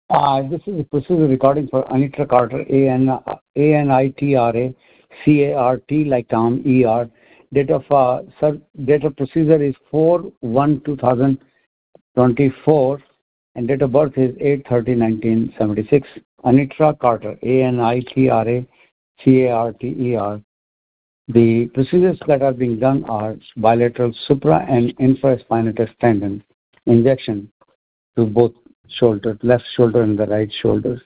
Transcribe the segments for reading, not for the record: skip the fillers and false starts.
This is a procedure recording for Anitra Carter, Anitra CART, like Tom, ER. Date of procedure is 4/1/2024, and date of birth is 8/30/1976. Anitra Carter, Anitra CARTER. The procedures that are being done are bilateral supra and infraspinatus tendon injection to both shoulders, left shoulder and the right shoulder.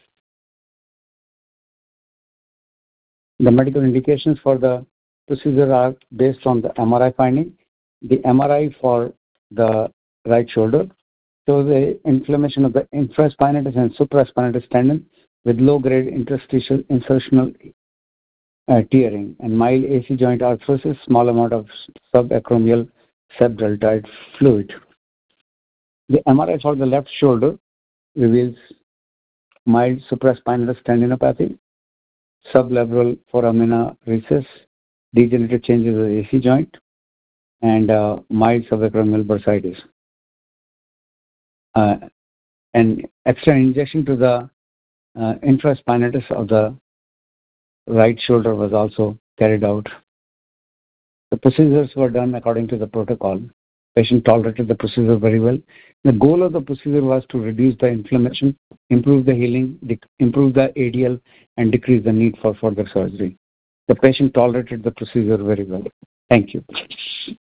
The medical indications for the procedure are based on the MRI finding. The MRI for the right shoulder shows the inflammation of the infraspinatus and supraspinatus tendon with low-grade interstitial insertional tearing and mild AC joint arthrosis, small amount of subacromial subdeltoid fluid. The MRI for the left shoulder reveals mild supraspinal tendinopathy, sublateral foramina recess, degenerative changes of the AC joint, and mild subacromial bursitis. An extra injection to the infraspinatus of the right shoulder was also carried out. The procedures were done according to the protocol. Patient tolerated the procedure very well. The goal of the procedure was to reduce the inflammation, improve the healing, improve the ADL, and decrease the need for further surgery. The patient tolerated the procedure very well. Thank you.